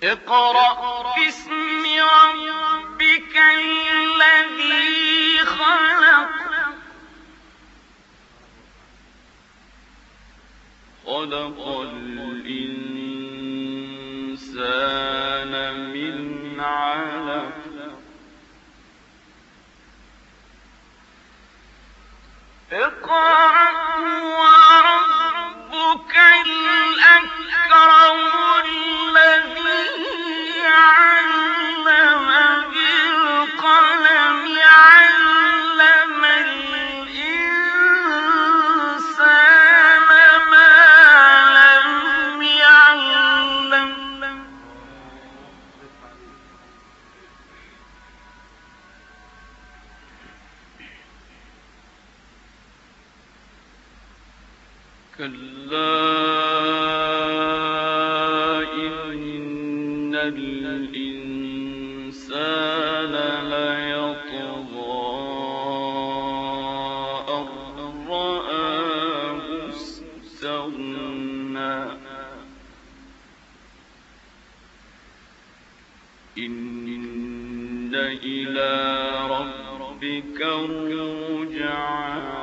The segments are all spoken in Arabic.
اقرأ باسم ربك الذي خلق الإنسان من علق اقرأ وربك الأكرم الذي علم بالقلم علم الإنسان ما لم يعلم كلا إن الإنسان ليطغى أن رآه استغنى إن إلى ربك الرجعى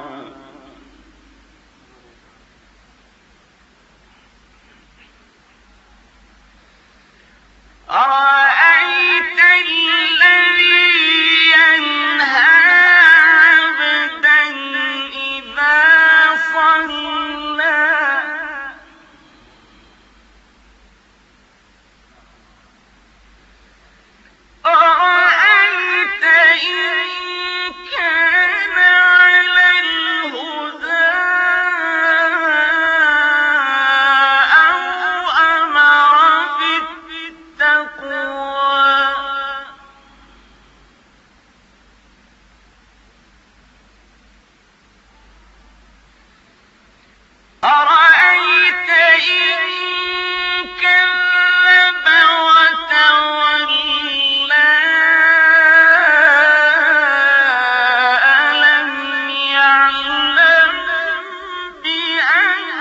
أرأيت الذي ينهى عبدا إذا صلى أرأيت إن كان على الهدى أو أمر بالتقوى أرأيت إن كذب وتولى ألم يعلم بأن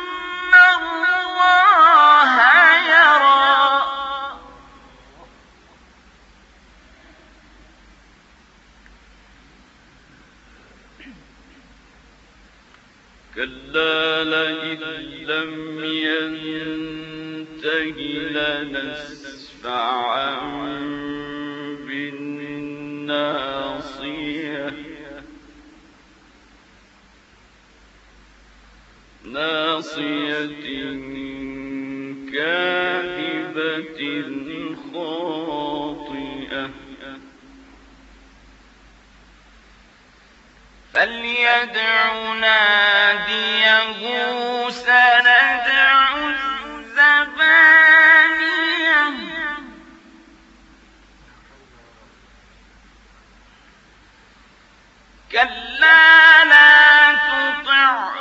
الله يرى كلا لئن لم ينته لنسفعا بالناصية ناصية كاذبة خاطئة فليدع ناديه سندع الزبانية كلا لا تطعه